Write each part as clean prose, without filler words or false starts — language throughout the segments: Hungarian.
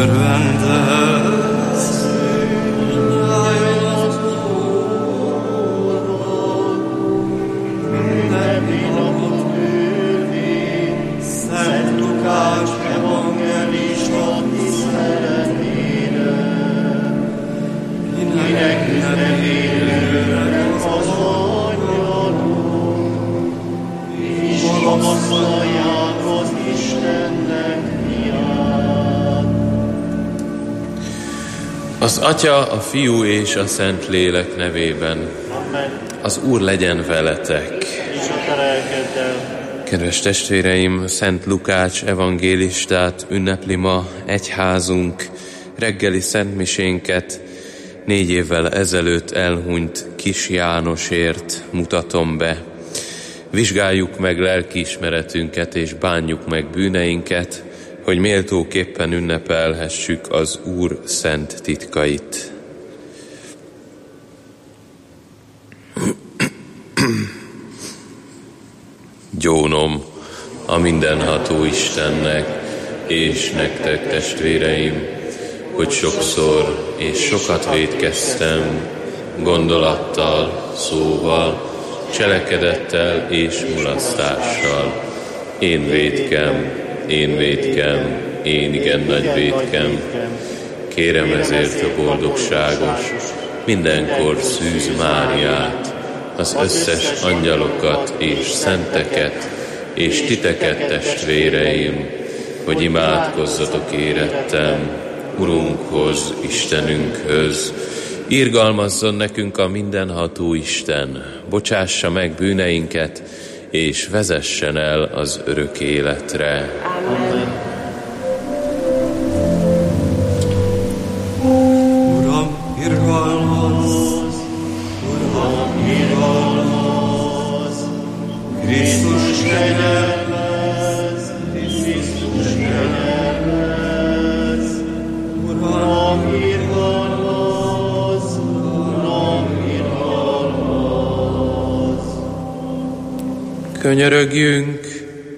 Az Atya, a Fiú és a Szent Lélek nevében. Amen. Az Úr legyen veletek. És a te lelkeddel. Kedves testvéreim, Szent Lukács evangélistát ünnepli ma egyházunk reggeli szentmisénket. 4 évvel ezelőtt elhunyt Kis Jánosért mutatom be. Vizsgáljuk meg lelkiismeretünket és bánjuk meg bűneinket, hogy méltóképpen ünnepelhessük az Úr szent titkait. Gyónom a mindenható Istennek és nektek, testvéreim, hogy sokszor és sokat vétkeztem, gondolattal, szóval, cselekedettel és mulasztással. Én vétkem, én igen nagy vétkem. Kérem ezért a boldogságos, mindenkor szűz Máriát, az összes angyalokat és szenteket, és titeket, testvéreim, hogy imádkozzatok érettem Urunkhoz, Istenünkhöz. Irgalmazzon nekünk a mindenható Isten, bocsássa meg bűneinket, és vezessen el az örök életre. Amen. Uram, irgalmazz! Uram, irgalmazz! Krisztus kegyelmez! Krisztus kegyelmez! Uram, irgalmazz! Uram, irgalmazz! Könyörögjünk!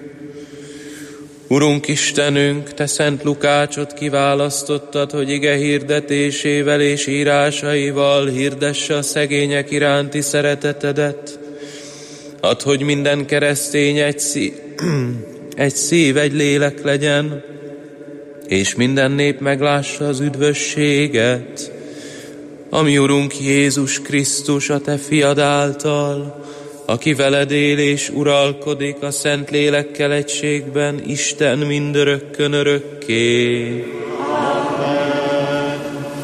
Urunk Istenünk, Te Szent Lukácsot kiválasztottad, hogy ige hirdetésével és írásaival hirdesse a szegények iránti szeretetedet. Add, hogy minden keresztény egy szív, egy lélek legyen, és minden nép meglássa az üdvösséget, ami Urunk Jézus Krisztus, a Te fiad által, aki veled él és uralkodik a Szent Lélekkel egységben, Isten mindörökkön örökké. Amen.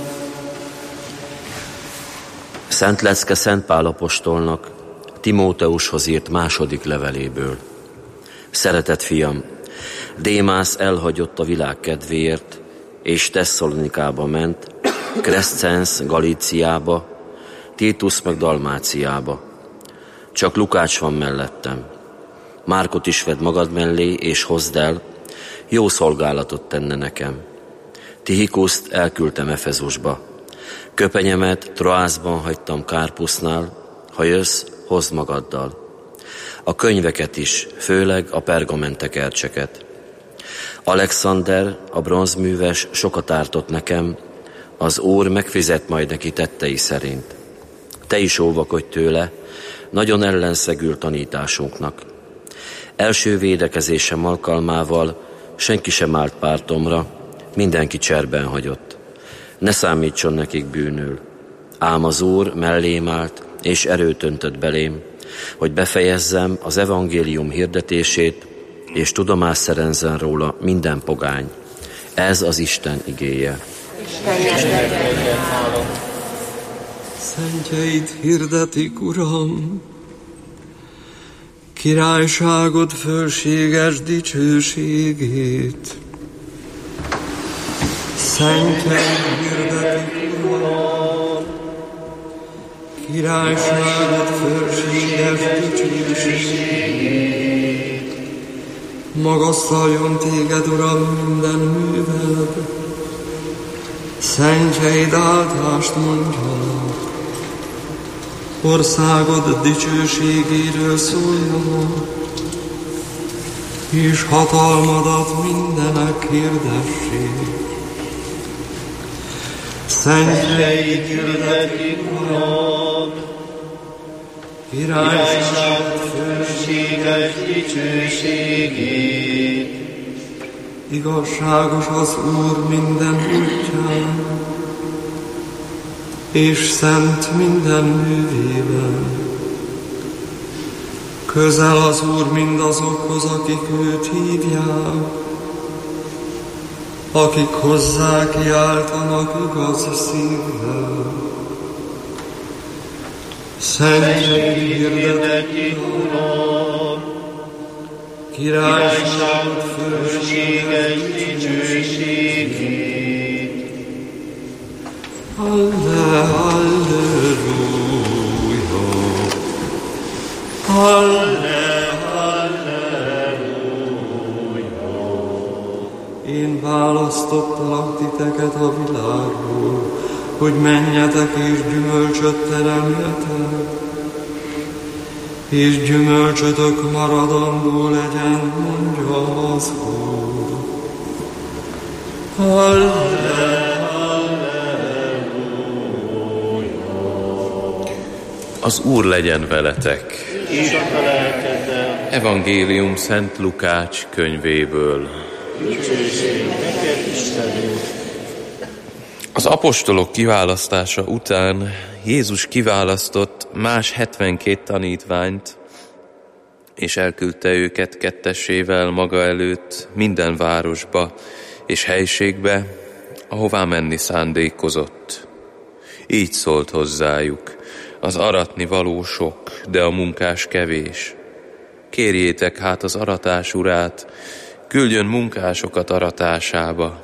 Szent Lecke Szent Pál apostolnak Timóteushoz írt második leveléből. Szeretett fiam, Démász elhagyott a világ kedvéért, és Tesszalonikába ment, Crescens Galíciába, Titus meg Dalmáciába. Csak Lukács van mellettem. Márkot is vedd magad mellé, és hozd el, jó szolgálatot tenne nekem. Tihikuszt elküldtem Efezusba. Köpenyemet Troászban hagytam Kárpusznál, ha jössz, hozd magaddal. A könyveket is, főleg a pergamentekercseket. Alexander, a bronzműves sokat ártott nekem, az Úr megfizet majd neki tettei szerint. Te is óvakodj tőle, nagyon ellenszegül tanításunknak. Első védekezésem alkalmával senki sem állt pártomra, mindenki cserben hagyott. Ne számítson nekik bűnül. Ám az Úr mellém állt, és erőt öntött belém, hogy befejezzem az evangélium hirdetését, és tudomást szerezzen róla minden pogány. Ez az Isten igéje. Szentjeid hirdetik, Uram, királyságod fölséges dicsőségét. Szentjeid hirdetik, Uram, királyságod fölséges dicsőségét. Magasztaljon téged, Uram, minden műveled, szentjeid áldást mondjanak. Országod dicsőségéről szóljanak, és hatalmadat mindenek hirdessék. Szentjei hirdetik, Uram, királyság, főséges dicsőségét. igazságos az Úr minden útján, és szent minden művében. Közel az Úr mindazokhoz, akik őt hívják, akik hozzá kiáltanak igaz szívvel. Szentjei hirdetik, Uram, királyság, főséges dicsőségét. Halleluja! Én választottalak titeket a világból, hogy menjetek és gyümölcsöt teremjetek, és gyümölcsötök maradandó legyen, mondja az Úr. Az Úr legyen veletek. És a lelkeddel. Evangélium Szent Lukács könyvéből. Dicsőség neked, Istenünk. Az apostolok kiválasztása után Jézus kiválasztott más 72 tanítványt, és elküldte őket kettessével maga előtt minden városba és helységbe, ahová menni szándékozott. Így szólt hozzájuk: az aratni való sok, de a munkás kevés. Kérjétek hát az aratás urát, küldjön munkásokat aratásába.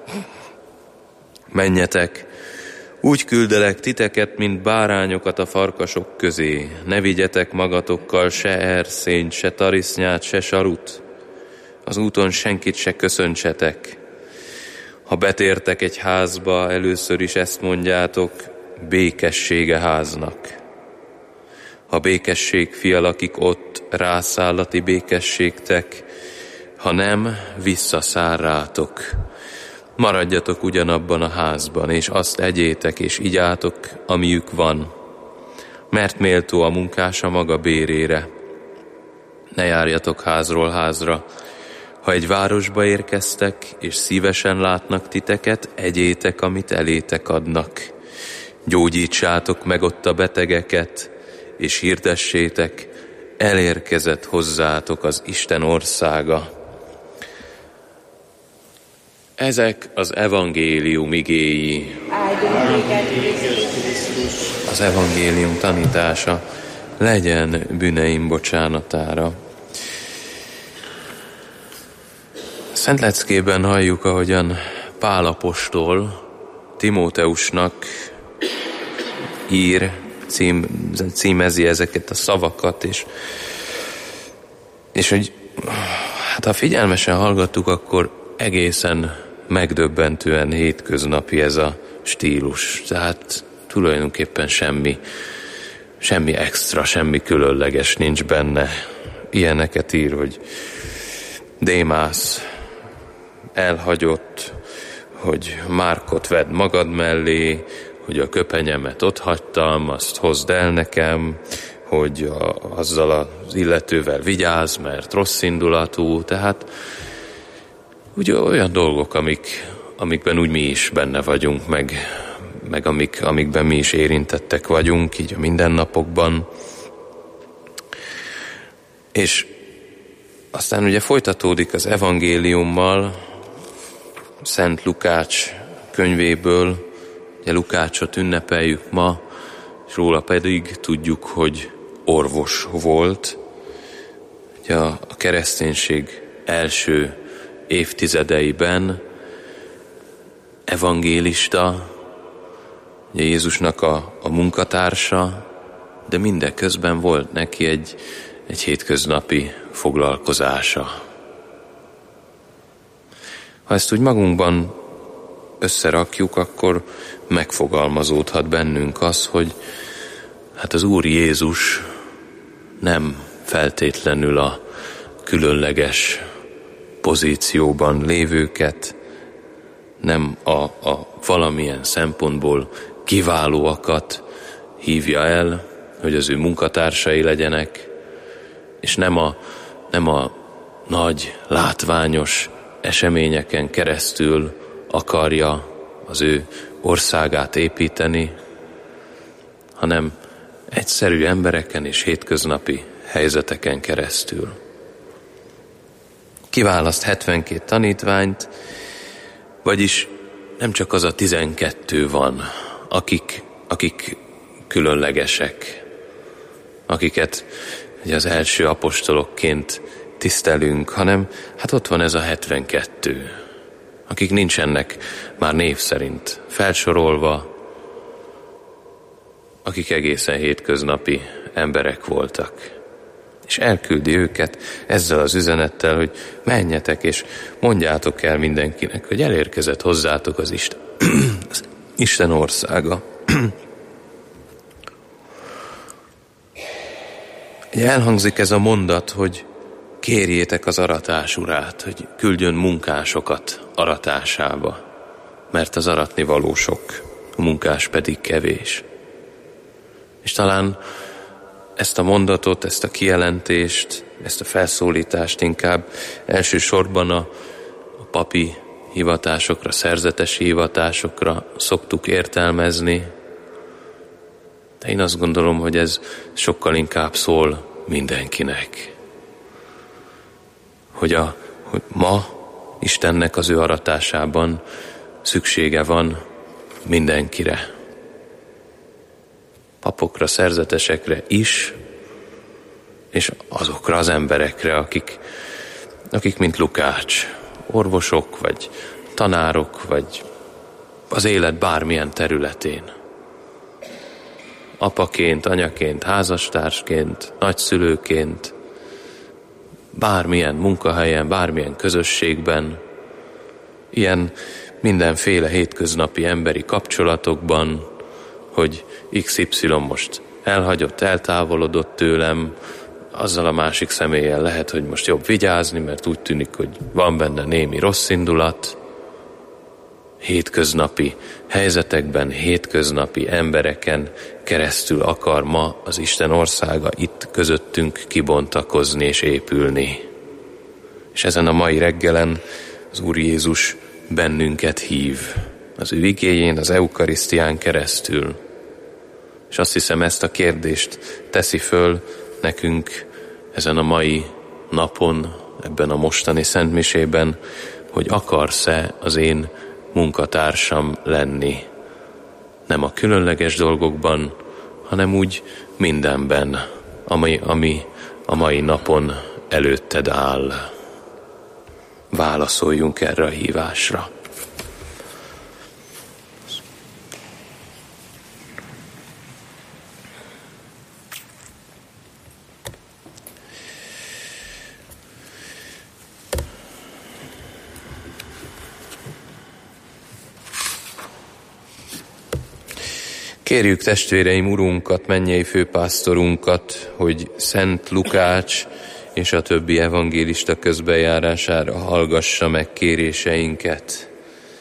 Menjetek, úgy küldelek titeket, mint bárányokat a farkasok közé. Ne vigyetek magatokkal se erszényt, se tarisznyát, se sarut. Az úton senkit se köszöntsetek. Ha betértek egy házba, először is ezt mondjátok: békessége háznak. Ha békesség fialakik ott, rászállati békességtek, ha nem, visszaszáll rátok. Maradjatok ugyanabban a házban, és azt egyétek, és igyátok, amiük van, mert méltó a munkás a maga bérére. Ne járjatok házról házra. Ha egy városba érkeztek, és szívesen látnak titeket, egyétek, amit elétek adnak. Gyógyítsátok meg ott a betegeket, és hirdessétek, elérkezett hozzátok az Isten országa. Ezek az evangélium igéi. Az evangélium tanítása legyen bűneim bocsánatára. Szent leckében halljuk, ahogyan Pál apostol Timóteusnak címezi ezeket a szavakat, és hogy hát ha figyelmesen hallgattuk, akkor egészen megdöbbentően hétköznapi ez a stílus. Tehát tulajdonképpen semmi extra, semmi különleges nincs benne. Ilyeneket ír, hogy Démász elhagyott, hogy Márkot vedd magad mellé, hogy a köpenyemet otthagytam, azt hozd el nekem, hogy azzal az illetővel vigyázz, mert rossz indulatú. Tehát ugye olyan dolgok, amikben úgy mi is benne vagyunk, meg amikben mi is érintettek vagyunk, így a mindennapokban. És aztán ugye folytatódik az evangéliummal, Szent Lukács könyvéből. Ugye Lukácsot ünnepeljük ma, és róla pedig tudjuk, hogy orvos volt. Ugye a kereszténység első évtizedeiben evangélista, ugye Jézusnak a munkatársa, de mindeközben volt neki egy hétköznapi foglalkozása. Ha ezt úgy magunkban összerakjuk, akkor megfogalmazódhat bennünk az, hogy hát az Úr Jézus nem feltétlenül a különleges pozícióban lévőket, nem a valamilyen szempontból kiválóakat hívja el, hogy az ő munkatársai legyenek, és nem a nagy, látványos eseményeken keresztül akarja az ő országát építeni, hanem egyszerű embereken és hétköznapi helyzeteken keresztül. Kiválaszt 72 tanítványt, vagyis nem csak az a 12 van, akik különlegesek, akiket ugye az első apostolokként tisztelünk, hanem hát ott van ez a 72, akik nincsenek már név szerint felsorolva, akik egészen hétköznapi emberek voltak. És elküldi őket ezzel az üzenettel, hogy menjetek és mondjátok el mindenkinek, hogy elérkezett hozzátok az Isten országa. Elhangzik ez a mondat, hogy kérjétek az aratás urát, hogy küldjön munkásokat aratásába, mert az aratni való sok, a munkás pedig kevés. És talán ezt a mondatot, ezt a kijelentést, ezt a felszólítást inkább elsősorban a papi hivatásokra, szerzetesi hivatásokra szoktuk értelmezni, de én azt gondolom, hogy ez sokkal inkább szól mindenkinek. Hogy ma Istennek az ő aratásában szüksége van mindenkire. Papokra, szerzetesekre is, és azokra az emberekre, akik mint Lukács, orvosok, vagy tanárok, vagy az élet bármilyen területén. Apaként, anyaként, házastársként, nagyszülőként, bármilyen munkahelyen, bármilyen közösségben, ilyen mindenféle hétköznapi emberi kapcsolatokban, hogy XY most elhagyott, eltávolodott tőlem, azzal a másik személlyel lehet, hogy most jobb vigyázni, mert úgy tűnik, hogy van benne némi rossz indulat. Hétköznapi helyzetekben, hétköznapi embereken keresztül akar ma az Isten országa itt közöttünk kibontakozni és épülni. És ezen a mai reggelen az Úr Jézus bennünket hív, az ő igéjén, az eukarisztián keresztül. És azt hiszem, ezt a kérdést teszi föl nekünk ezen a mai napon, ebben a mostani szentmisében, hogy akarsz-e az én munkatársam lenni. Nem a különleges dolgokban, hanem úgy mindenben, ami a mai napon előtted áll. Válaszoljunk erre a hívásra. Kérjük testvéreim Urunkat, mennyei főpásztorunkat, hogy Szent Lukács és a többi evangélista közbenjárására hallgassa meg kéréseinket.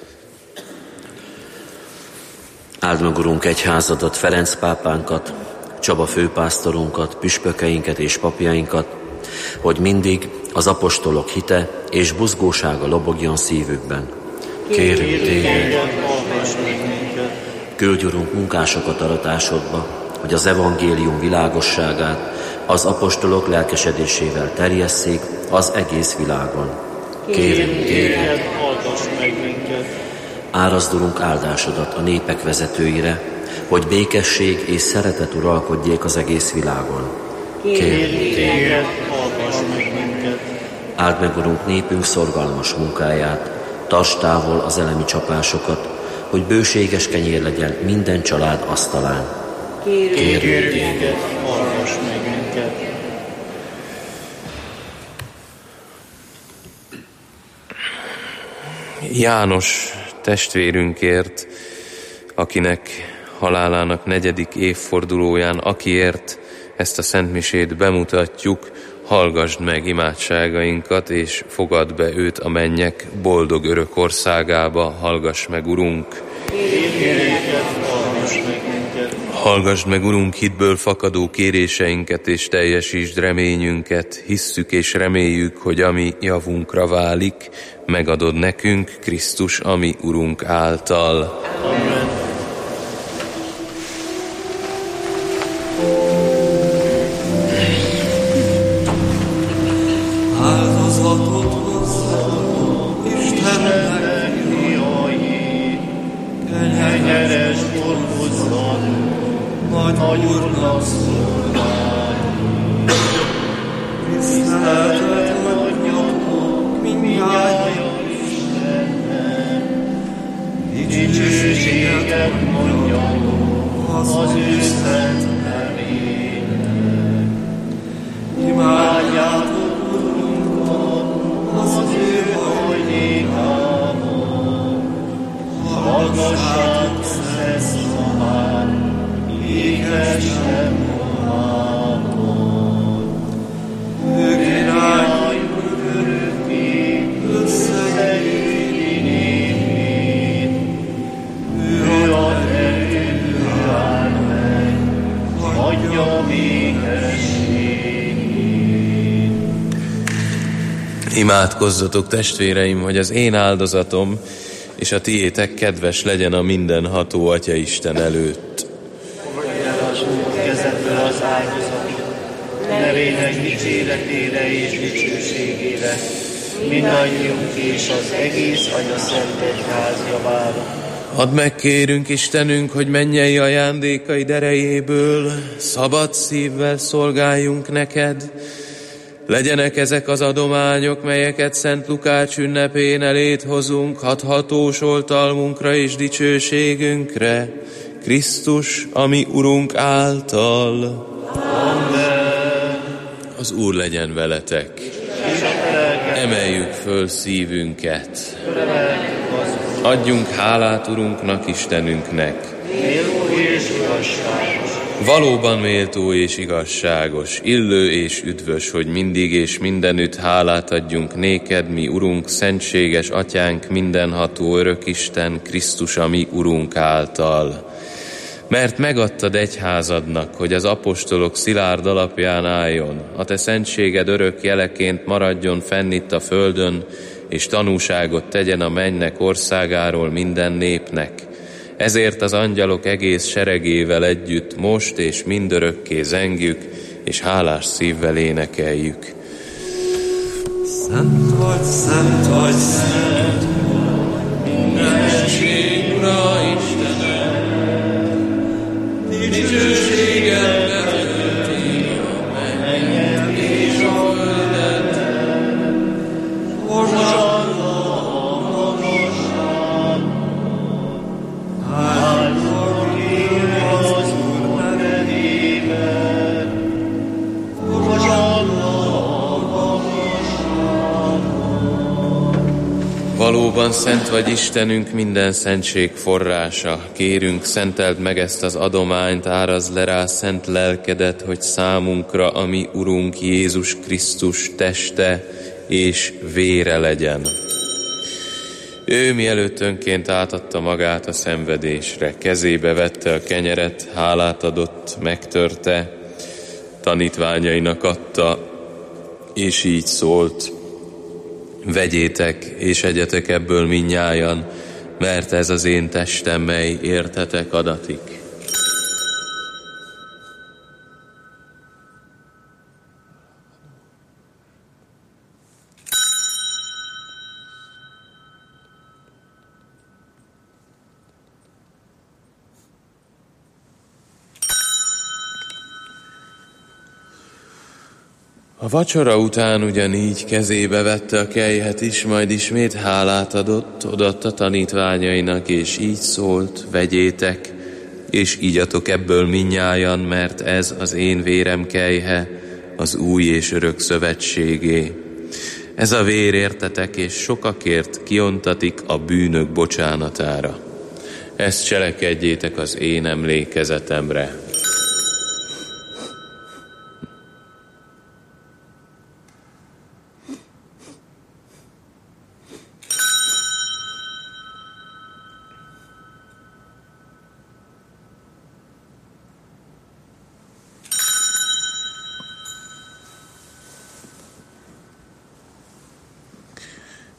Áld meg, Urunk, egyházadat, Ferenc pápánkat, Csaba főpásztorunkat, püspökeinket és papjainkat, hogy mindig az apostolok hite és buzgósága lobogjon szívükben. Kérünk téged, küldj, Urunk, munkásokat aratásodba, hogy az evangélium világosságát az apostolok lelkesedésével terjesszék az egész világon. Kérünk téged, hallgass meg minket. Árazd, Urunk, áldásodat a népek vezetőire, hogy békesség és szeretet uralkodjék az egész világon. Kérünk téged, hallgass meg minket. Áld meg, Urunk, népünk szorgalmas munkáját, tartsd távol az elemi csapásokat, hogy bőséges kenyér legyen minden család asztalán. Kérünk téged, hallgass meg minket. János testvérünkért, akinek halálának 4. évfordulóján, akiért ezt a szentmisét bemutatjuk, hallgasd meg imádságainkat, és fogadd be őt a mennyek boldog örök országába, hallgass meg, Urunk. Hallgasd meg, Urunk, hitből fakadó kéréseinket, és teljesítsd reményünket. Hisszük és reméljük, hogy ami javunkra válik, megadod nekünk, Krisztus, ami Urunk által. Amen. Áldozatot hozzá, Istennek, Kenyeres dolgozzon, nagy Úrnak szolgálj. tiszteletet adjatok mindnyájan Istennek, dicsőséget mondjatok az ő szent nevének. imádjátok Az ő hajlékában, hallgassátok szent szavát, ékesen mondáton. ő király, Örökké összegyűjti népét, ő ad erőt, ő áll meg, adja békességét. Imádkozzatok, testvéreim, hogy az én áldozatom és a tiétek kedves legyen a mindenható Atya Isten előtt. Fogadj el az Úr kezedből az áldozatot, nevének dicséretére és dicsőségére, mindannyiunk és az egész Atya Szent Egyház javára. Add meg, kérünk, Istenünk, hogy mennyei ajándékaid erejéből szabad szívvel szolgáljunk neked. Legyenek ezek az adományok, melyeket Szent Lukács ünnepén eléd hozunk, hathatós oltalmunkra és dicsőségünkre, Krisztus, ami Urunk által. Amen. Az Úr legyen veletek. Emeljük föl szívünket. Adjunk hálát Urunknak, Istenünknek. Méltó és igazságos. Valóban méltó és igazságos, illő és üdvös, hogy mindig és mindenütt hálát adjunk néked, mi Urunk, szentséges Atyánk, mindenható örök Isten, Krisztus, a mi Urunk által. Mert megadtad egyházadnak, hogy az apostolok szilárd alapján álljon, a te szentséged örök jeleként maradjon fenn itt a földön, és tanúságot tegyen a mennyek országáról minden népnek. Ezért az angyalok egész seregével együtt most és mindörökké zengjük, és hálás szívvel énekeljük. Szent vagy, szent vagy, szent, Mindenség, Ura Istenem, dicsőséget betölti a mennyet és a földet. Valóban szent vagy Istenünk, minden szentség forrása. Kérünk, szenteld meg ezt az adományt, árazd le rá szent lelkedet, hogy számunkra, a mi Urunk Jézus Krisztus teste és vére legyen. Ő mielőtt önként átadta magát a szenvedésre, kezébe vette a kenyeret, hálát adott, megtörte, tanítványainak adta, és így szólt: vegyétek és egyetek ebből mindnyájan, mert ez az én testem, mely értetek adatik. A vacsora után ugyanígy kezébe vette a kelyhet is, majd ismét hálát adott, odaadta tanítványainak, és így szólt: vegyétek, és igyatok ebből mindnyájan, mert ez az én vérem kelyhe, az új és örök szövetségé. Ez a vér értetek, és sokakért kiontatik a bűnök bocsánatára. Ezt cselekedjétek az én emlékezetemre.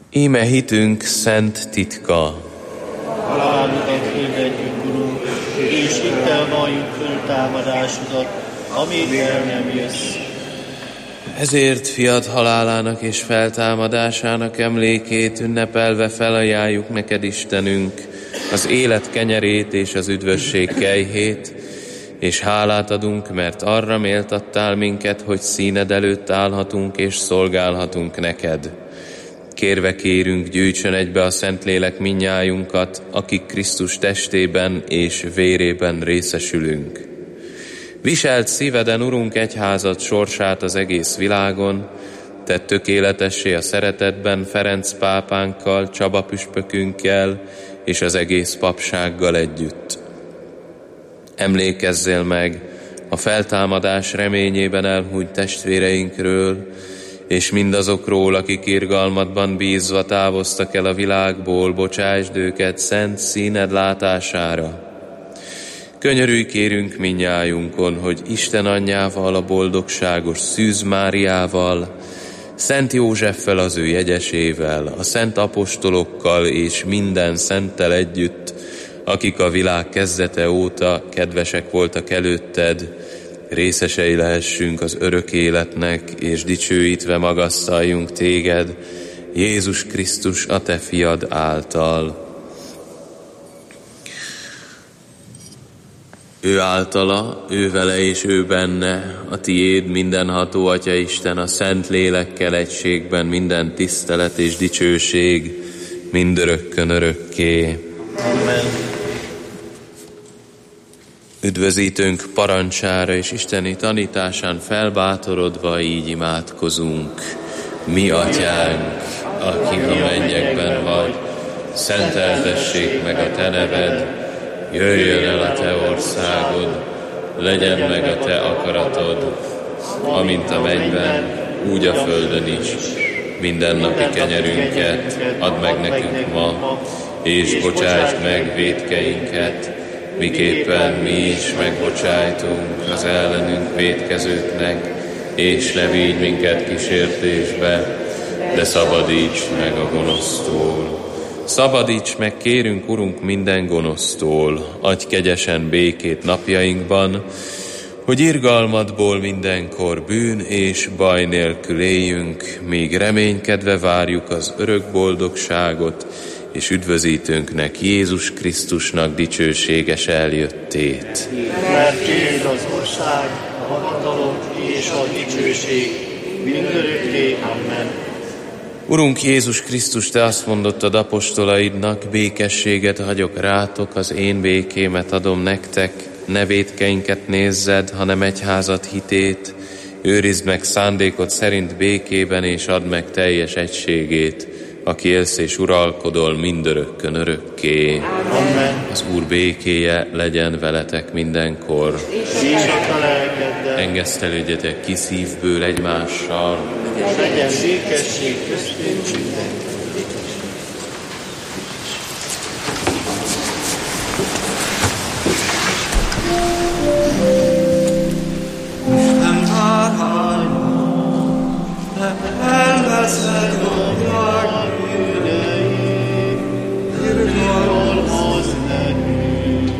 Íme hitünk szent titka. Halálodat hirdetjük, Urunk, és hittel valljuk föltámadásodat, amíg el nem jössz. Ezért fiad halálának és feltámadásának emlékét ünnepelve felajánljuk neked, Istenünk, az élet kenyerét és az üdvösség kejhét, és hálát adunk, mert arra méltattál minket, hogy színed előtt állhatunk és szolgálhatunk neked. Kérve kérünk, gyűjtsön egybe a Szentlélek mindnyájunkat, akik Krisztus testében és vérében részesülünk. Viselt szíveden, Urunk, egyházad sorsát az egész világon, tedd tökéletessé a szeretetben Ferenc pápánkkal, Csaba püspökünkkel és az egész papsággal együtt. Emlékezzél meg a feltámadás reményében elhunyt testvéreinkről, és mindazokról, akik irgalmadban bízva távoztak el a világból, bocsásd őket szent színed látására. Könyörülj kérünk mindnyájunkon, hogy Isten anyjával, a boldogságos Szűz Máriával, Szent Józseffel az ő jegyesével, a szent apostolokkal és minden szenttel együtt, akik a világ kezdete óta kedvesek voltak előtted, részesei lehessünk az örök életnek, és dicsőítve magasztaljunk téged, Jézus Krisztus, a te fiad által. Ő általa, ő vele és ő benne, a tiéd mindenható Atya Isten, a Szent Lélekkel egységben minden tisztelet és dicsőség, mindörökkön örökké. Amen. Üdvözítőnk parancsára és isteni tanításán felbátorodva így imádkozunk. Mi Atyánk, aki a mennyekben vagy, szenteltessék meg a te neved, jöjjön el a te országod, legyen meg a te akaratod, amint a mennyben, úgy a földön is. Mindennapi kenyerünket add meg nekünk ma, és bocsásd meg vétkeinket, miképpen mi is megbocsájtunk az ellenünk vétkezőknek, és ne vigy minket kísértésbe, de szabadíts meg a gonosztól. Szabadíts meg, kérünk, Urunk, minden gonosztól, adj kegyesen békét napjainkban, hogy irgalmadból mindenkor bűn és baj nélkül éljünk, míg reménykedve várjuk az örök boldogságot, és üdvözítőnknek, Jézus Krisztusnak dicsőséges eljöttét. Mert tiéd az ország, a hatalom és a dicsőség, mindörökké. Amen. Urunk Jézus Krisztus, te azt mondottad apostolaidnak, békességet hagyok rátok, az én békémet adom nektek, ne vétkeinket nézzed, hanem egyházad hitét, őrizd meg szándékod szerint békében, és add meg teljes egységét, aki élsz és uralkodol mindörökkön örökké. Amen. Az Úr békéje legyen veletek mindenkor. Engesztelődjetek ki szívből egymással. Legyen békesség köztünk mindenki. Isten bárányom, te elveszed a világ bűneit, irgalmazz nekünk.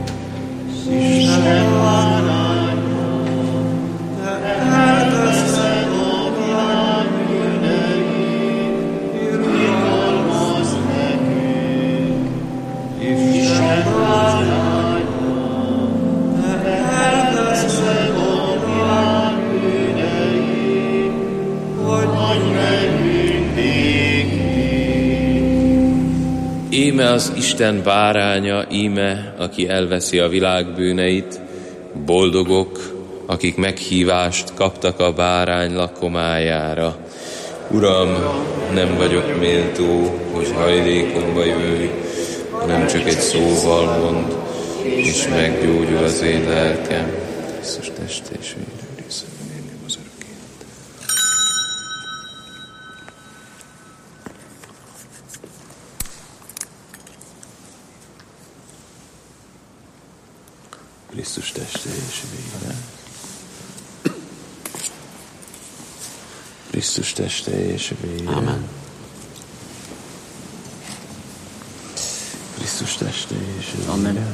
Isten bárányom, te elveszed a világ bűneit, irgalmazz nekünk. Isten bárányom, te elveszed a világ bűneit, adj nekünk békét. Íme az Isten báránya, íme, aki elveszi a világ bűneit, boldogok, akik meghívást kaptak a bárány lakomájára. Uram, nem vagyok méltó, hogy hajlékomba jöjj, hanem csak egy szóval mond, és meggyógyul az én lelkem. Krisztus teste és vére része engem az örök életet. Krisztus teste és vére. Krisztus teste és vére. Amen. Krisztus teste és Amen.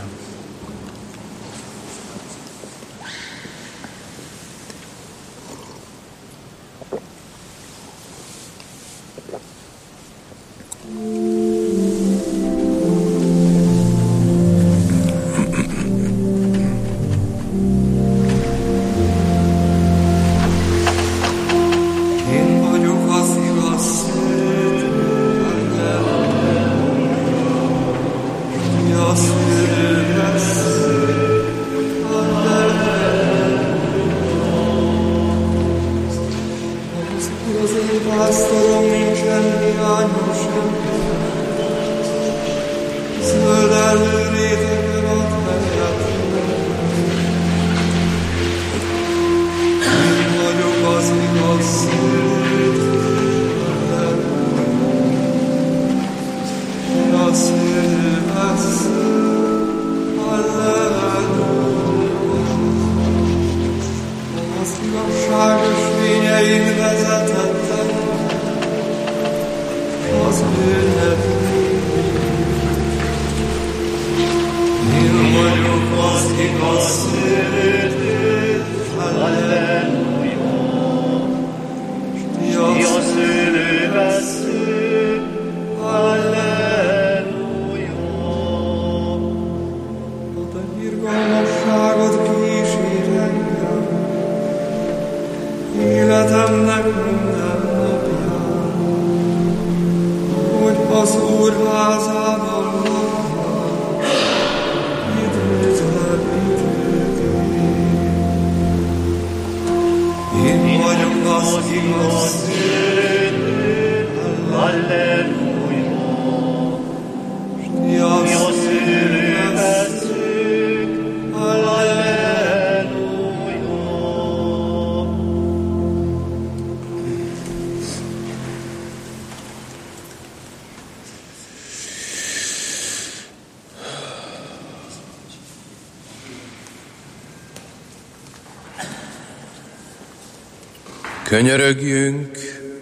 Könyörögjünk,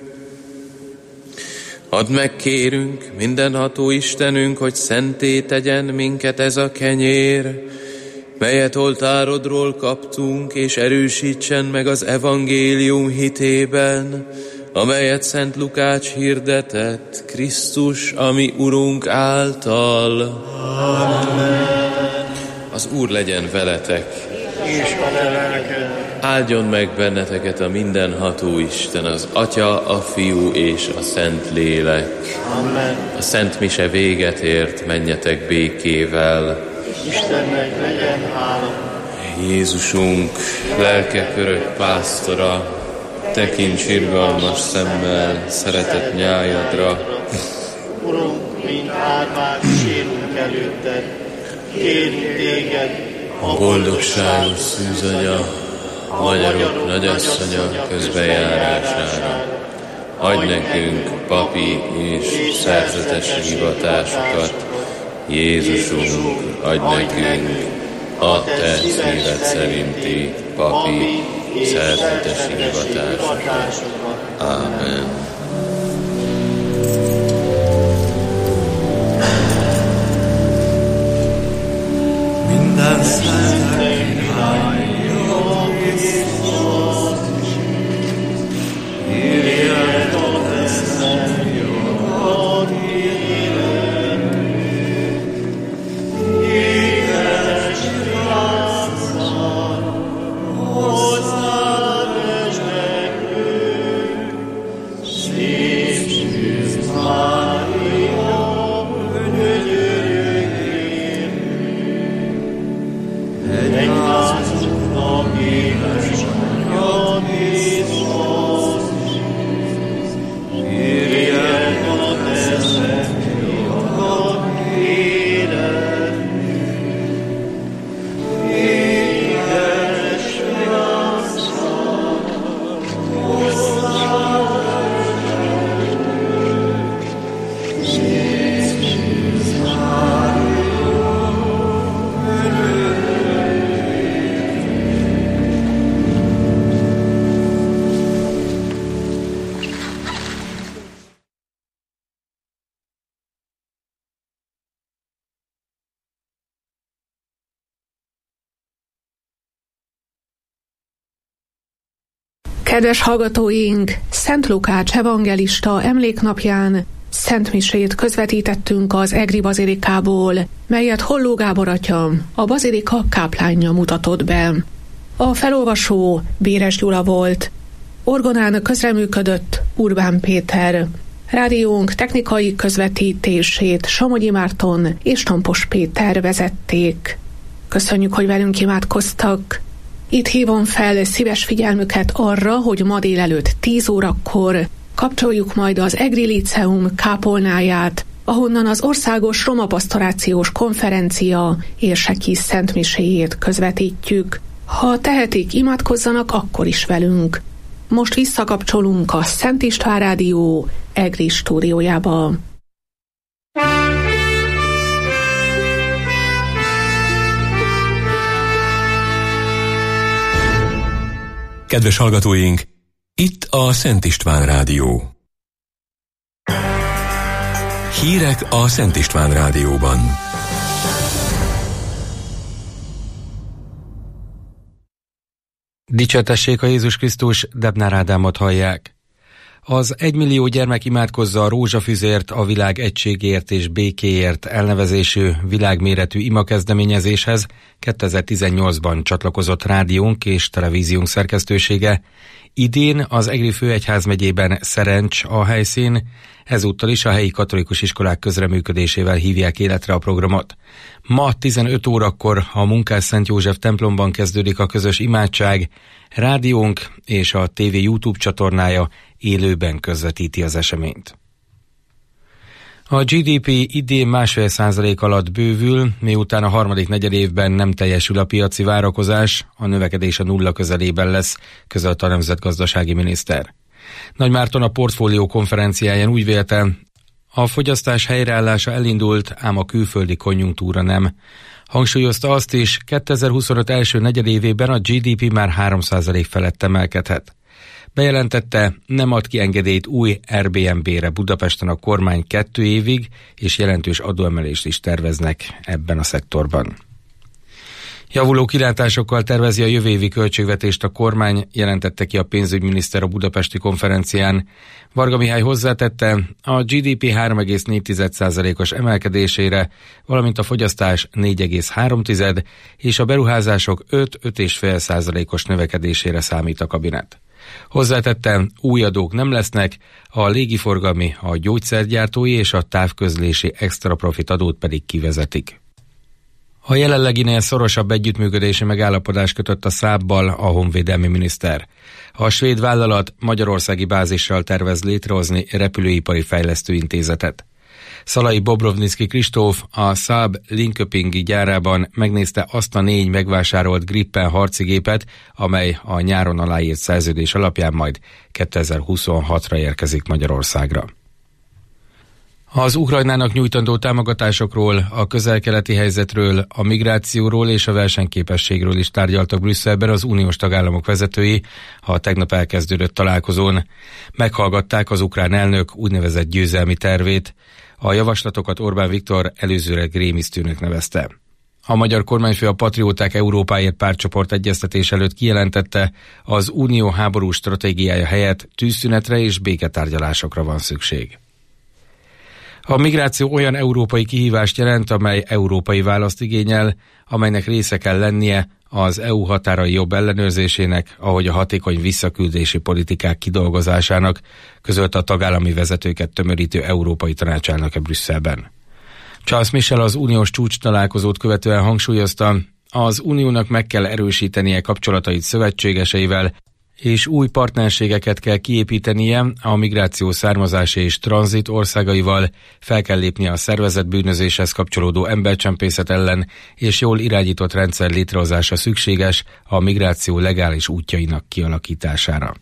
add meg, kérünk, mindenható Istenünk, hogy szenté tegyen minket ez a kenyér, melyet oltárodról kaptunk, és erősítsen meg az evangélium hitében, amelyet Szent Lukács hirdetett, Krisztus, ami Urunk által. Amen. Az Úr legyen veletek, És a lelked. Áldjon meg benneteket a mindenható Isten, az Atya, a Fiú és a Szent Lélek. Amen. A Szent Mise véget ért, menjetek békével. Istennek legyen hála. Jézusunk, lelkek örök pásztora, tekints irgalmas szemmel szeretett nyájadra. Urunk, mint árvák sírunk előtted, kérünk téged, A boldogságos szűzanya, a magyarok nagyasszonya közbenjárására. Adj nekünk papi és szerzetes hivatásokat. Jézusunk, adj nekünk a te szíved szerinti papi szerzetes hivatásokat. Ámen. Minden szentek irányja Krisztus, írjad a te szent jogat életünk. Édes virágszal, hozzád és nekünk, Kedves hallgatóink, Szent Lukács evangelista emléknapján szentmisét közvetítettünk az Egri bazilikából, melyet Holló Gábor atya, a bazilika káplánja mutatott be. A felolvasó Béres Gyula volt, orgonán közreműködött Urbán Péter, rádiónk technikai közvetítését Somogyi Márton és Tompos Péter vezették. Köszönjük, hogy velünk imádkoztak. Itt hívom fel szíves figyelmüket arra, hogy ma délelőtt 10 órakor kapcsoljuk majd az Egri Líceum kápolnáját, ahonnan az Országos Roma Pastorációs Konferencia érseki szentmiséjét közvetítjük. Ha tehetik, imádkozzanak akkor is velünk. Most visszakapcsolunk a Szent István Rádió Egri stúdiójába. Kedves hallgatóink, itt a Szent István Rádió. Hírek a Szent István Rádióban. Dicsértessék a Jézus Krisztus, Debnár Ádámot hallják. Az 1 millió gyermek imádkozza a rózsafüzért, a világ egységért és békéért elnevezésű világméretű imakezdeményezéshez 2018-ban csatlakozott rádiónk és televíziónk szerkesztősége. Idén az Egri főegyházmegyében Szerencs a helyszín, ezúttal is a helyi katolikus iskolák közreműködésével hívják életre a programot. Ma 15 órakor a Munkás Szent József templomban kezdődik a közös imádság, rádiónk és a TV YouTube csatornája élőben közvetíti az eseményt. A GDP idén 1,5% alatt bővül, miután a harmadik negyedévben nem teljesül a piaci várakozás, a növekedés a nulla közelében lesz, közölte a nemzetgazdasági miniszter. Nagymárton a portfólió konferenciáján úgy vélte, a fogyasztás helyreállása elindult, ám a külföldi konjunktúra nem. Hangsúlyozta azt is, 2025 első negyedévében a GDP már 3% felett emelkedhet. Bejelentette, nem ad ki engedélyt új Airbnb-re Budapesten a kormány 2 évig, és jelentős adóemelést is terveznek ebben a szektorban. Javuló kilátásokkal tervezi a jövő évi költségvetést a kormány, jelentette ki a pénzügyminiszter a budapesti konferencián. Varga Mihály hozzátette, a GDP 3,4%-os emelkedésére, valamint a fogyasztás 4,3% és a beruházások 5-5,5%-os növekedésére számít a kabinet. Hozzátette, új adók nem lesznek, a légiforgalmi, a gyógyszergyártói és a távközlési extra profit adót pedig kivezetik. A jelenleginél szorosabb együttműködési megállapodást kötött a Saabbal a honvédelmi miniszter. A svéd vállalat magyarországi bázissal tervez létrehozni repülőipari fejlesztőintézetet. Szalai Bobrovnicki Kristóf a Saab Linköpingi gyárában megnézte azt a 4 megvásárolt Gripen harcigépet, amely a nyáron aláírt szerződés alapján majd 2026-ra érkezik Magyarországra. Az Ukrajnának nyújtandó támogatásokról, a közel-keleti helyzetről, a migrációról és a versenyképességről is tárgyaltak Brüsszelben az uniós tagállamok vezetői a tegnap elkezdődött találkozón. Meghallgatták az ukrán elnök úgynevezett győzelmi tervét. A javaslatokat Orbán Viktor előzőre grémisztőnek nevezte. A magyar kormányfő a Patrióták Európáért pártcsoport egyeztetés előtt kijelentette, az unió háborús stratégiája helyett tűzszünetre és béketárgyalásokra van szükség. A migráció olyan európai kihívást jelent, amely európai választ igényel, amelynek része kell lennie az EU határai jobb ellenőrzésének, ahogy a hatékony visszaküldési politikák kidolgozásának, közölte a tagállami vezetőket tömörítő Európai Tanácselnöke Brüsszelben. Charles Michel az uniós csúcs találkozót követően hangsúlyozta, az uniónak meg kell erősítenie kapcsolatait szövetségeseivel, és új partnerségeket kell kiépítenie a migráció származási és tranzit országaival, fel kell lépnie a szervezett bűnözéshez kapcsolódó embercsempészet ellen, és jól irányított rendszer létrehozása szükséges a migráció legális útjainak kialakítására.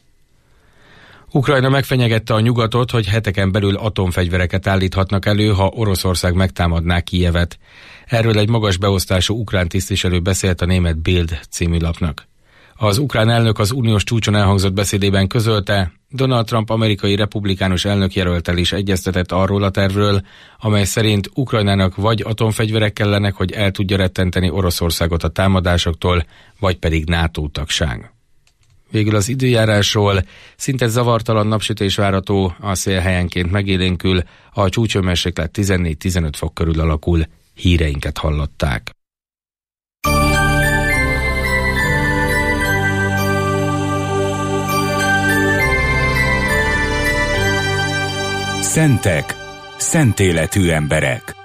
Ukrajna megfenyegette a nyugatot, hogy heteken belül atomfegyvereket állíthatnak elő, ha Oroszország megtámadná Kijevet. Erről egy magas beosztású ukrán tisztviselő beszélt a német Bild című lapnak. Az ukrán elnök az uniós csúcson elhangzott beszédében közölte, Donald Trump amerikai republikánus elnökjelölttel is egyeztetett arról a tervről, amely szerint Ukrajnának vagy atomfegyverek kellenek, hogy el tudja rettenteni Oroszországot a támadásoktól, vagy pedig NATO tagság. Végül az időjárásról: szinte zavartalan napsütés várható, a szél helyenként megélénkül, a csúcshőmérséklet 14-15 fok körül alakul. Híreinket hallották. Szentek, szent életű emberek.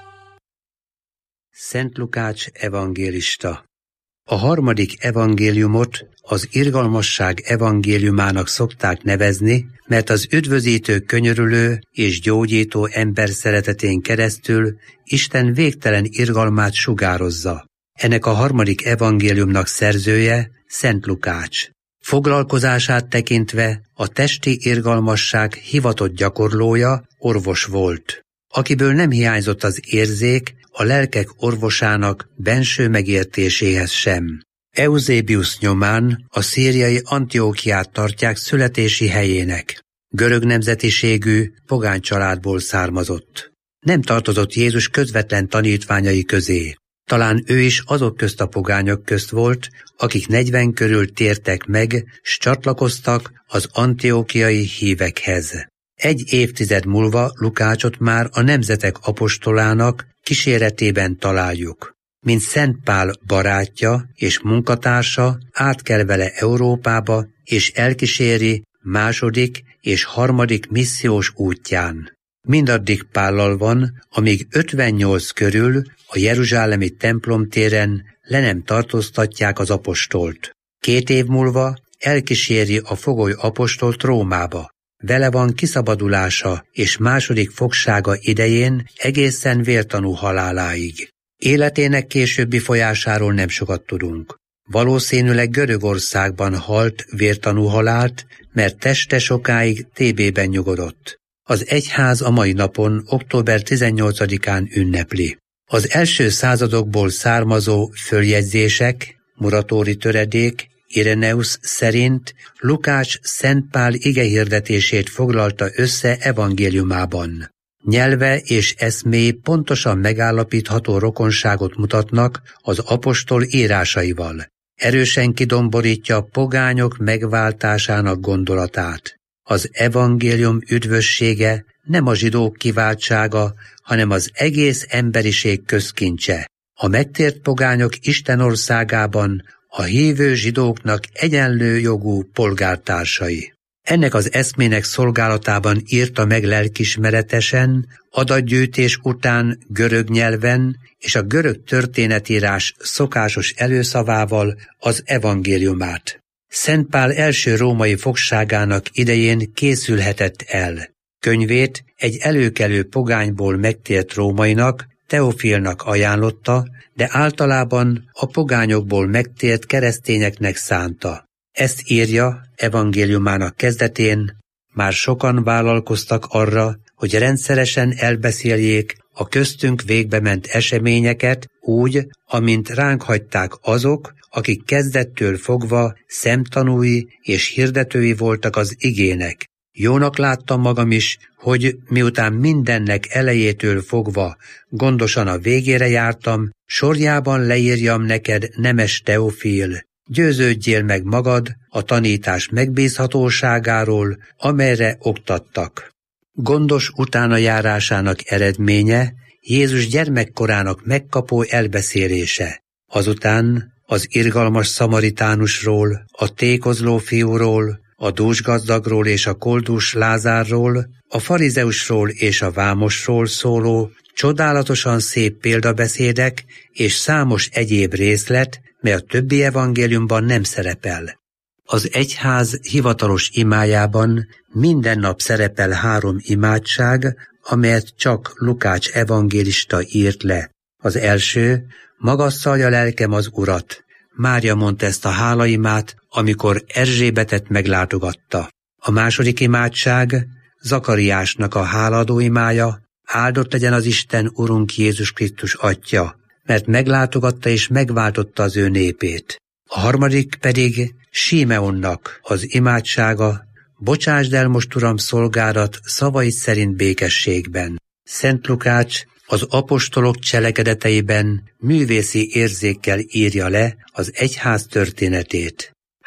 Szent Lukács evangélista. A harmadik evangéliumot az irgalmasság evangéliumának szokták nevezni, mert az üdvözítő, könyörülő és gyógyító ember szeretetén keresztül Isten végtelen irgalmát sugározza. Ennek a harmadik evangéliumnak szerzője Szent Lukács. Foglalkozását tekintve a testi irgalmasság hivatott gyakorlója, orvos volt, akiből nem hiányzott az érzék a lelkek orvosának benső megértéséhez sem. Euzébius nyomán a szíriai Antiókiát tartják születési helyének. Görög nemzetiségű, pogány családból származott. Nem tartozott Jézus közvetlen tanítványai közé. Talán ő is azok közt a pogányok közt volt, akik 40 körül tértek meg, s csatlakoztak az antiókiai hívekhez. Egy évtized múlva Lukácsot már a nemzetek apostolának kíséretében találjuk. Mint Szent Pál barátja és munkatársa, át kell vele Európába, és elkíséri második és harmadik missziós útján. Mindaddig Pállal van, amíg 58 körül a jeruzsálemi templomtéren le nem tartóztatják az apostolt. 2 év múlva elkíséri a fogoly apostolt Rómába. Vele van kiszabadulása és második fogsága idején egészen vértanú haláláig. Életének későbbi folyásáról nem sokat tudunk. Valószínűleg Görögországban halt vértanú halált, mert teste sokáig TB-ben nyugodott. Az egyház a mai napon, október 18-án ünnepli. Az első századokból származó följegyzések, Muratóri töredék, Ireneus szerint Lukács Szent Pál igehirdetését foglalta össze evangéliumában. Nyelve és eszméi pontosan megállapítható rokonságot mutatnak az apostol írásaival. Erősen kidomborítja a pogányok megváltásának gondolatát. Az evangélium üdvössége nem a zsidók kiváltsága, hanem az egész emberiség közkincse. A megtért pogányok Isten országában a hívő zsidóknak egyenlő jogú polgártársai. Ennek az eszmének szolgálatában írta meg lelkismeretesen, adatgyűjtés után görög nyelven és a görög történetírás szokásos előszavával az evangéliumát. Szent Pál első római fogságának idején készülhetett el. Könyvét egy előkelő pogányból megtért rómainak, Teofilnak ajánlotta, de általában a pogányokból megtért keresztényeknek szánta. Ezt írja evangéliumának kezdetén: már sokan vállalkoztak arra, hogy rendszeresen elbeszéljék a köztünk végbement eseményeket úgy, amint ránk hagyták azok, akik kezdettől fogva szemtanúi és hirdetői voltak az igének. Jónak láttam magam is, hogy miután mindennek elejétől fogva gondosan a végére jártam, sorjában leírjam neked, nemes Teofil. Győződjél meg magad a tanítás megbízhatóságáról, amelyre oktattak. Gondos utánajárásának eredménye Jézus gyermekkorának megkapó elbeszélése. Azután az irgalmas szamaritánusról, a tékozló fiúról, a dúsgazdagról és a koldus Lázárról, a farizeusról és a vámosról szóló csodálatosan szép példabeszédek és számos egyéb részlet, mely a többi evangéliumban nem szerepel. Az egyház hivatalos imájában minden nap szerepel 3 imádság, amelyet csak Lukács evangélista írt le. Az első: magasszalja lelkem az Urat. Mária mondta ezt a hálaimát, amikor Erzsébetet meglátogatta. A második imádság Zakariásnak a hálaadó imája: áldott legyen az Isten Urunk Jézus Krisztus Atya, mert meglátogatta és megváltotta az ő népét. A harmadik pedig Símeonnak az imádsága: bocsásd el most, Uram, szolgádat szavaid szerint békességben. Szent Lukács az apostolok cselekedeteiben művészi érzékkel írja le az egyház történetét.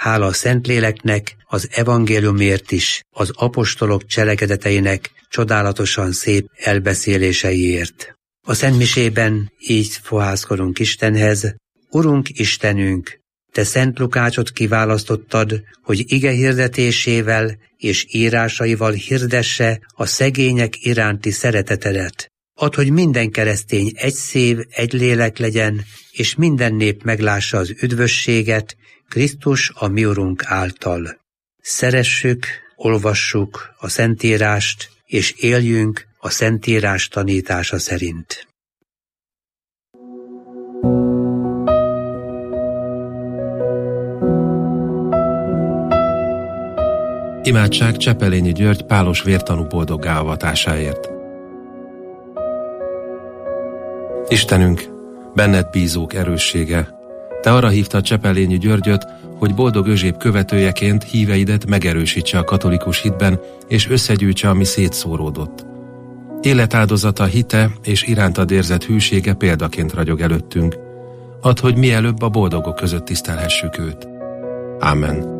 hála a Szentléleknek, az evangéliumért is, az apostolok cselekedeteinek csodálatosan szép elbeszéléseiért. A szentmisében így fohászkodunk Istenhez: Urunk Istenünk, Te Szent Lukácsot kiválasztottad, hogy ige hirdetésével és írásaival hirdesse a szegények iránti szeretetedet. Add, hogy minden keresztény egy szív, egy lélek legyen, és minden nép meglássa az üdvösséget Krisztus a mi Urunk által. Szeressük, olvassuk a Szentírást, és éljünk a Szentírás tanítása szerint. Imádság Csepelényi György pálos vértanú boldoggá avatásáért. Istenünk, benned bízók erőssége, Te arra hívtad Csepelényi Györgyöt, hogy boldog özséb követőjeként híveidet megerősítse a katolikus hitben, és összegyűjtse, ami szétszóródott. Életáldozata, hite és irántad érzett hűsége példaként ragyog előttünk. Add, hogy mielőbb a boldogok között tisztelhessük őt. Ámen.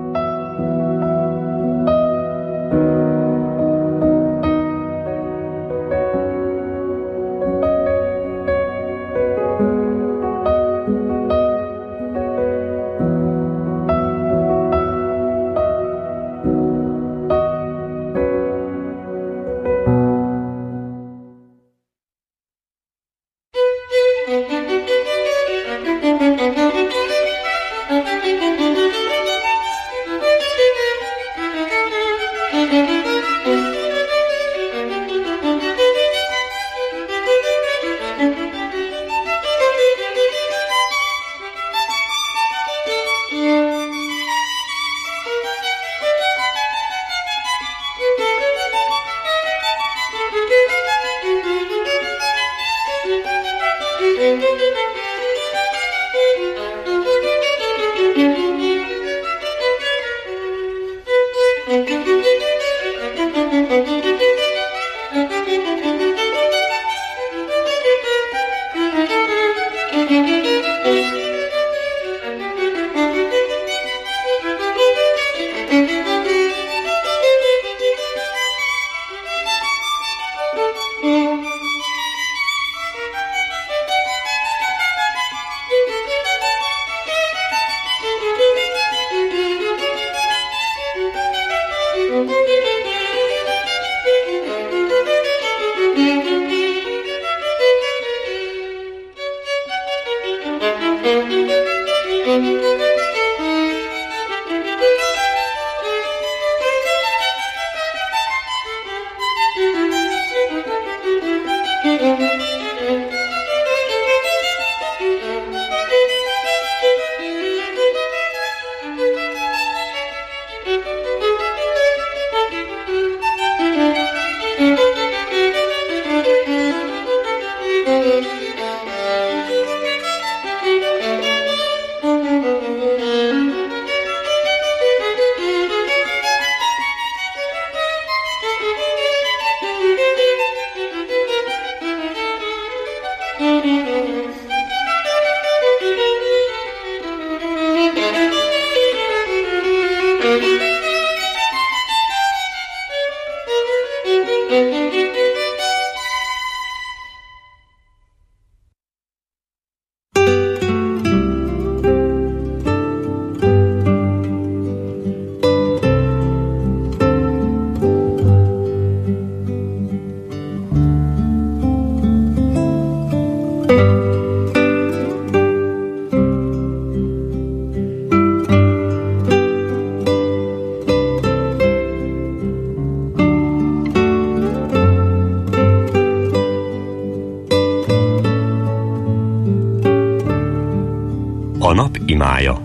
A nap imája.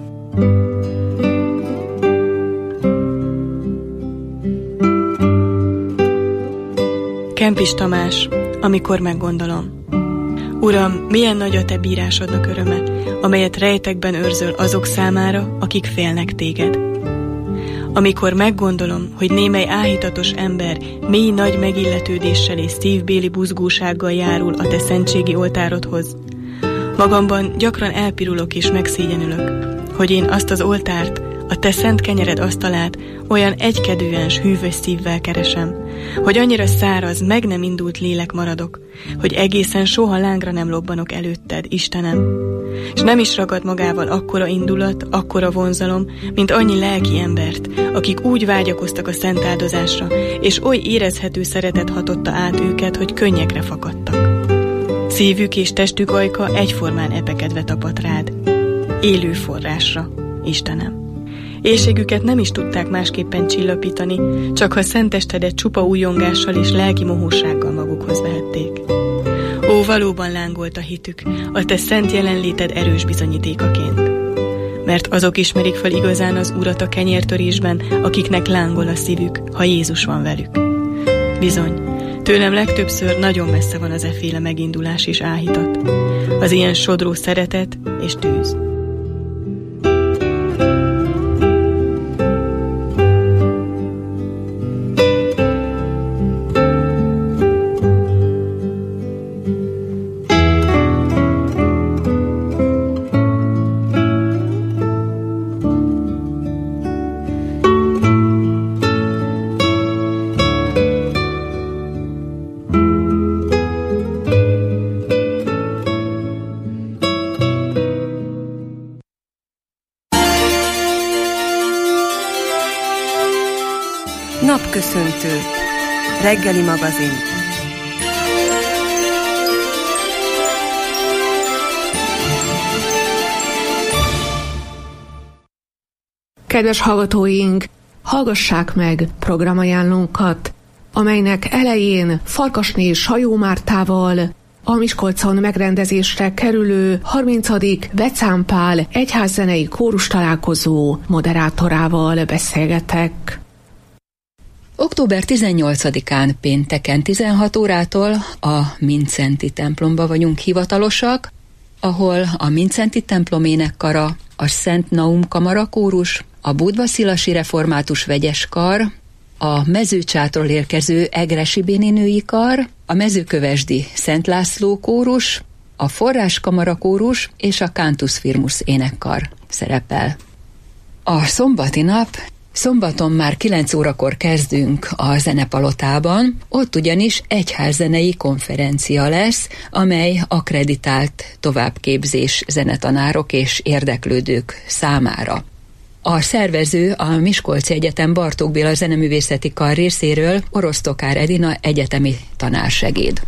Kempis Tamás, amikor meggondolom. Uram, milyen nagy a te bírásodnak öröme, amelyet rejtekben őrzöl azok számára, akik félnek téged. Amikor meggondolom, hogy némely áhítatos ember mély nagy megilletődéssel és szívbéli buzgósággal járul a te szentségi oltárodhoz, magamban gyakran elpirulok és megszégyenülök, hogy én azt az oltárt, a te szent kenyered asztalát olyan egykedően s hűvös szívvel keresem, hogy annyira száraz, meg nem indult lélek maradok, hogy egészen soha lángra nem lobbanok előtted, Istenem. És nem is ragad magával akkora indulat, akkora vonzalom, mint annyi lelki embert, akik úgy vágyakoztak a szent áldozásra, és oly érezhető szeretet hatotta át őket, hogy könnyekre fakadtak. Szívük és testük ajka egyformán epekedve tapadt rád, élő forrásra, Istenem. Éhségüket nem is tudták másképpen csillapítani, csak ha szent testedet csupa újongással és lelki mohósággal magukhoz vehették. Ó, valóban lángolt a hitük, a te szent jelenléted erős bizonyítékaként. Mert azok ismerik fel igazán az Urat a kenyértörésben, akiknek lángol a szívük, ha Jézus van velük. Bizony, tőlem legtöbbször nagyon messze van az efféle megindulás és áhítat, az ilyen sodró szeretet és tűz. Napköszöntő. Reggeli magazin. Kedves hallgatóink, hallgassák meg programajánlónkat, amelynek elején Farkasné Sajó Mártával a Miskolcon megrendezésre kerülő 30. Vecán Pál egyházzenei kórus találkozó moderátorával beszélgetek. Október 18-án pénteken 16 órától a Mindszenty templomba vagyunk hivatalosak, ahol a Mindszenty templom énekkara, a Szent Naum Kamara kórus, a Budva-szilasi református vegyes kar, a Mezőcsátról érkező Egressy bénénői kar, a Mezőkövesdi Szent László kórus, a Forrás Kamara kórus és a Cantus Firmus énekkar szerepel. A szombati nap, szombaton már 9 órakor kezdünk a Zenepalotában, ott ugyanis egyházzenei konferencia lesz, amely akkreditált továbbképzés zenetanárok és érdeklődők számára. A szervező a Miskolci Egyetem Bartók Béla zeneművészeti kar részéről Orosztokár Edina egyetemi tanársegéd.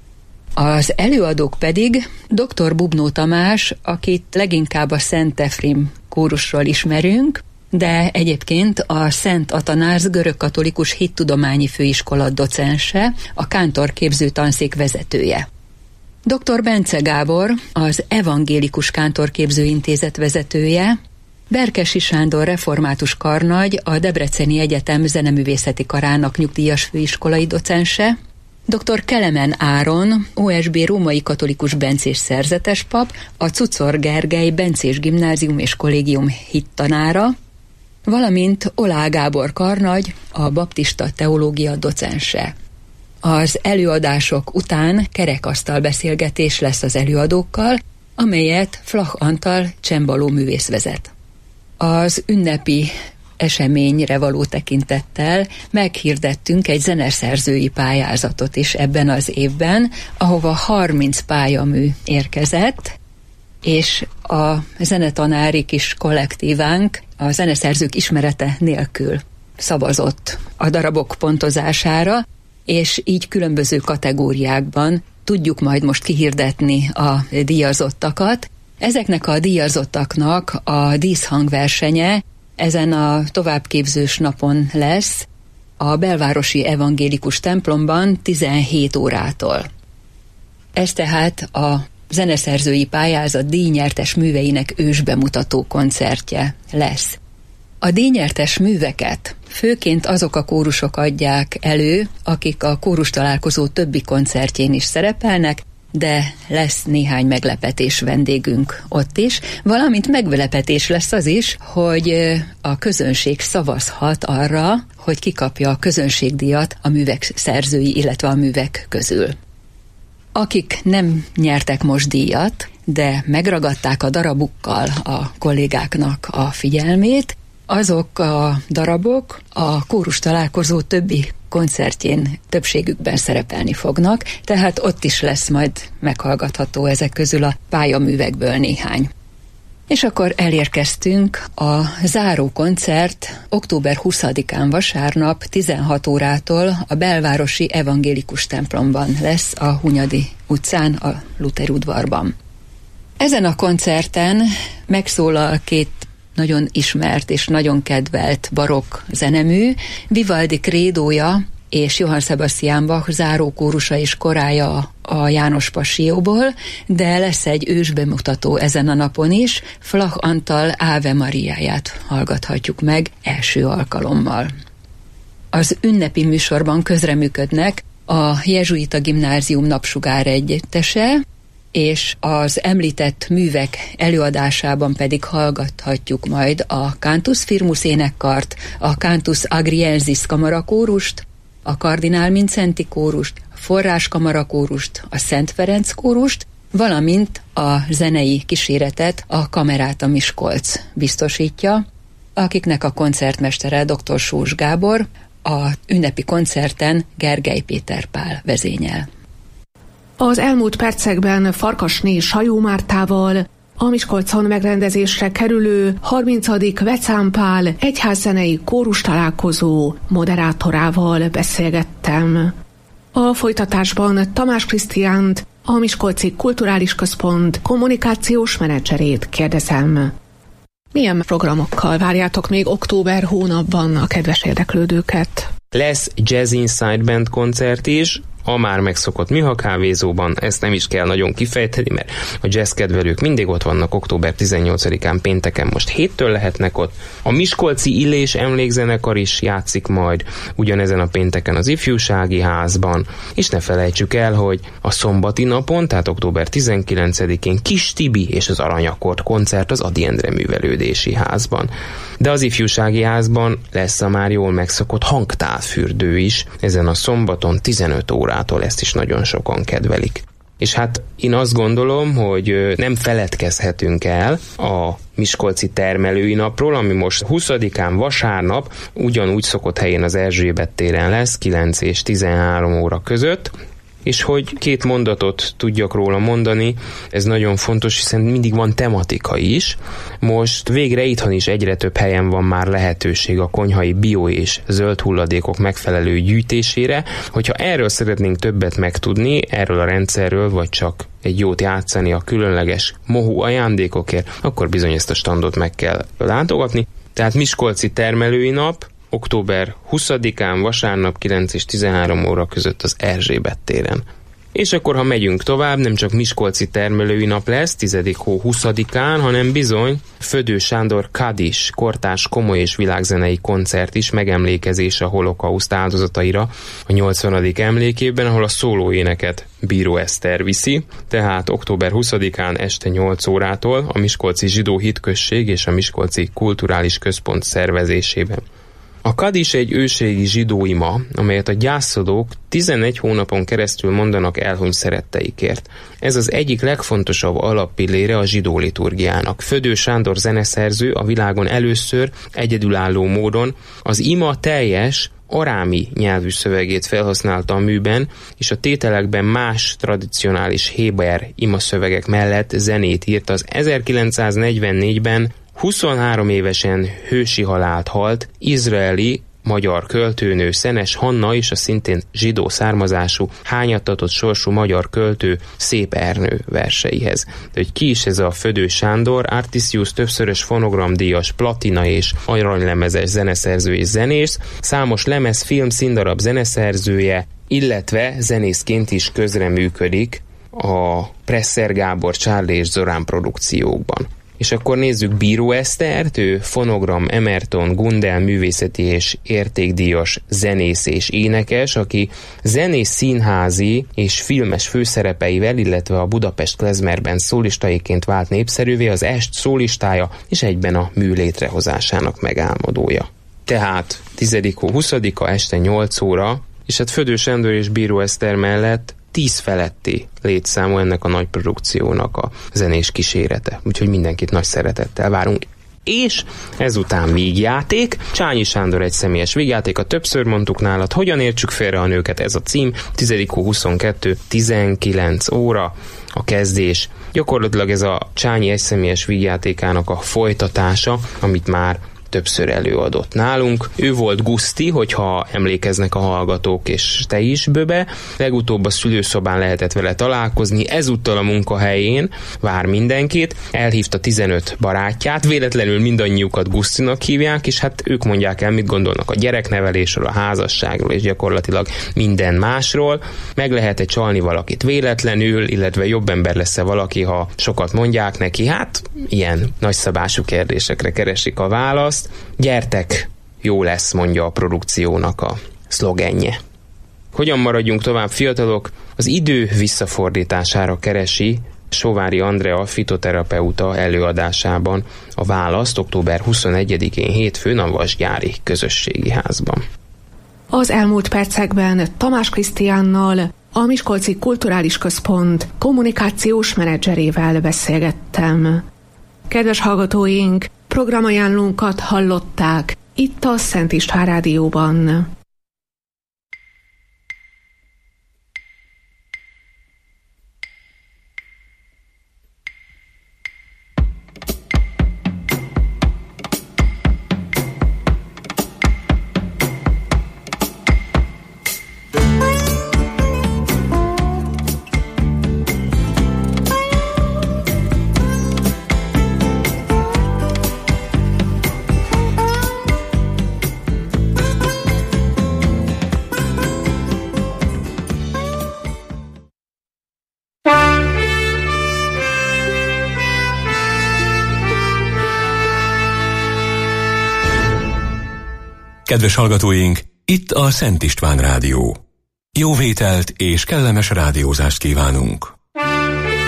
Az előadók pedig dr. Bubnó Tamás, akit leginkább a Szent Efrém kórusról ismerünk, de egyébként a Szent Atanász görögkatolikus hittudományi főiskola docense, a kántorképző tanszék vezetője. Dr. Bence Gábor, az Evangélikus Kántorképző Intézet vezetője, Berkessy Sándor református karnagy, a Debreceni Egyetem zeneművészeti karának nyugdíjas főiskolai docense, dr. Kelemen Áron, OSB római katolikus bencés szerzetes pap, a Cucor Gergely bencés gimnázium és kollégium hittanára, valamint Olá Gábor karnagy, a baptista teológia docense. Az előadások után kerekasztal beszélgetés lesz az előadókkal, amelyet Flach Antal csembaló művész vezet. Az ünnepi eseményre való tekintettel meghirdettünk egy zeneszerzői pályázatot is ebben az évben, ahova 30 pályamű érkezett, és a zenetanári kis kollektívánk a zeneszerzők ismerete nélkül szavazott a darabok pontozására, és így különböző kategóriákban tudjuk majd most kihirdetni a díjazottakat. Ezeknek a díjazottaknak a díszhangversenye ezen a továbbképzős napon lesz a belvárosi evangélikus templomban 17 órától. Ez tehát a zeneszerzői pályázat díjnyertes műveinek ősbemutató koncertje lesz. A díjnyertes műveket főként azok a kórusok adják elő, akik a kórus találkozó többi koncertjén is szerepelnek, de lesz néhány meglepetés vendégünk ott is, valamint meglepetés lesz az is, hogy a közönség szavazhat arra, hogy kikapja a közönségdíjat a művek szerzői, illetve a művek közül. Akik nem nyertek most díjat, de megragadták a darabukkal a kollégáknak a figyelmét, Azok a darabok a kórus találkozó többi koncertjén többségükben szerepelni fognak, tehát ott is lesz majd meghallgatható ezek közül a pályaművekből néhány. És akkor elérkeztünk a záró koncert október 20-án vasárnap 16 órától a belvárosi evangélikus templomban lesz a Hunyadi utcán, a Luther udvarban. Ezen a koncerten megszólal két nagyon ismert és nagyon kedvelt barokk zenemű, Vivaldi krédója és Johann Sebastian Bach zárókórusa és korája a János Passióból, de lesz egy ősbemutató ezen a napon is, Flach Antal Ave Mariáját hallgathatjuk meg első alkalommal. Az ünnepi műsorban közreműködnek a Jezsuita Gimnázium napsugár együttese, és az említett művek előadásában pedig hallgathatjuk majd a Cantus Firmus énekkart, a Cantus Agriensis kamarakórust, a Kardinál Mincenti kórust, a Forrás kamarakórust, a Szent Ferenc kórust, valamint a zenei kíséretet a Kameráta Miskolc biztosítja, akiknek a koncertmestere dr. Sós Gábor, a ünnepi koncerten Gergely Péter Pál vezényel. Az elmúlt percekben Farkasné Sajó Mártával a Miskolcon megrendezésre kerülő 30. Vecán Pál egyházzenei kórus találkozó moderátorával beszélgettem. A folytatásban Tamás Krisztiánt, a Miskolci Kulturális Központ kommunikációs menedzserét kérdezem. Milyen programokkal várjátok még október hónapban a kedves érdeklődőket? Lesz Jazz Inside Band koncert is, a már megszokott Miha kávézóban, ezt nem is kell nagyon kifejteni, mert a jazz kedvelők mindig ott vannak október 18-án pénteken, most 7-től lehetnek ott. A Miskolci Illés emlékzenekar is játszik majd ugyanezen a pénteken az Ifjúsági Házban, és ne felejtsük el, hogy a szombati napon, tehát október 19-én Kis Tibi és az Aranyakord koncert az Ady Endre Művelődési Házban. De az Ifjúsági Házban lesz a már jól megszokott hangtálfürdő is, ezen a szombaton 15 órától, ezt is nagyon sokan kedvelik. És hát én azt gondolom, hogy nem feledkezhetünk el a Miskolci Termelői Napról, ami most 20-án vasárnap ugyanúgy szokott helyén az Erzsébet téren lesz, 9 és 13 óra között, és hogy két mondatot tudjak róla mondani, ez nagyon fontos, hiszen mindig van tematika is. Most végre itthon is egyre több helyen van már lehetőség a konyhai bio és zöld hulladékok megfelelő gyűjtésére. Hogyha erről szeretnénk többet megtudni, erről a rendszerről, vagy csak egy jót játszani a különleges mohó ajándékokért, akkor bizony ezt a standot meg kell látogatni. Tehát Miskolci Termelői Nap, október 20-án vasárnap 9 és 13 óra között az Erzsébet téren. És akkor, ha megyünk tovább, nem csak Miskolci Termelői Nap lesz 10. hó 20-án, hanem bizony Födő Sándor Kadis kortárs komoly és világzenei koncert is, megemlékezés a holokauszt áldozataira a 80. emlékében, ahol a szólóéneket Bíró Eszter viszi, tehát október 20-án este 8 órától a Miskolci Zsidó Hitközség és a Miskolci Kulturális Központ szervezésében. A kadis egy őségi zsidó ima, amelyet a gyászolók 11 hónapon keresztül mondanak elhunyt szeretteikért. Ez az egyik legfontosabb alappillére a zsidó liturgiának. Födő Sándor zeneszerző a világon először egyedülálló módon az ima teljes arámi nyelvű szövegét felhasználta a műben, és a tételekben más tradicionális héber ima szövegek mellett zenét írt. Az 1944-ben 23 évesen hősi halált halt izraeli magyar költőnő Szenes Hanna és a szintén zsidó származású, hányattatott sorsú magyar költő Szép Ernő verseihez. De hogy ki is ez a Födő Sándor? Artisius többszörös fonogramdíjas, platina és aranylemezes zeneszerző és zenész, számos lemez, film, színdarab zeneszerzője, illetve zenészként is közreműködik a Presser Gábor, Charlie és Zorán produkciókban. És akkor nézzük Bíró Esztert, ő fonogram, Emerton, Gundel művészeti és értékdíjas zenész és énekes, aki zenész, színházi és filmes főszerepeivel, illetve a Budapest klezmerben szólistaiként vált népszerűvé, az est szólistája és egyben a mű létrehozásának megálmodója. Tehát 10. hó 20-a este 8 óra, és hát Födő Sándor és Bíró Eszter mellett 10 feletti létszámú ennek a nagy produkciónak a zenés kísérete. Úgyhogy mindenkit nagy szeretettel várunk. és ezután vígjáték. Csányi Sándor egy személyes vígjáték, a többször mondtuk nálad, hogyan értsük félre a nőket, ez a cím, 10.22, 19 óra a kezdés. Gyakorlatilag ez a Csányi egyszemélyes vígjátékának a folytatása, amit már többször előadott nálunk. Ő volt Guszti, hogyha emlékeznek a hallgatók, és te is, Böbe. Legutóbb a szülőszobán lehetett vele találkozni, ezúttal a munkahelyén vár mindenkit. Elhívta 15 barátját, véletlenül mindannyiukat Gusztinak hívják, és hát ők mondják el, mit gondolnak a gyereknevelésről, a házasságról, és gyakorlatilag minden másról. Meg lehet-e csalni valakit véletlenül, illetve jobb ember lesz-e valaki, ha sokat mondják neki? Hát ilyen nagyszabású kérdésekre keresik a választ. Gyertek, jó lesz, mondja a produkciónak a szlogenje. Hogyan maradjunk tovább fiatalok? Az idő visszafordítására keresi Sovári Andrea fitoterapeuta előadásában a választ október 21-én hétfőn a Vasgyári Közösségi Házban. Az elmúlt percekben Tamás Krisztiánnal, a Miskolci Kulturális Központ kommunikációs menedzserével beszélgettem. Kedves hallgatóink, programajánlónkat hallották itt a Szent István Rádióban. Kedves hallgatóink, itt a Szent István Rádió. Jó vételt és kellemes rádiózást kívánunk!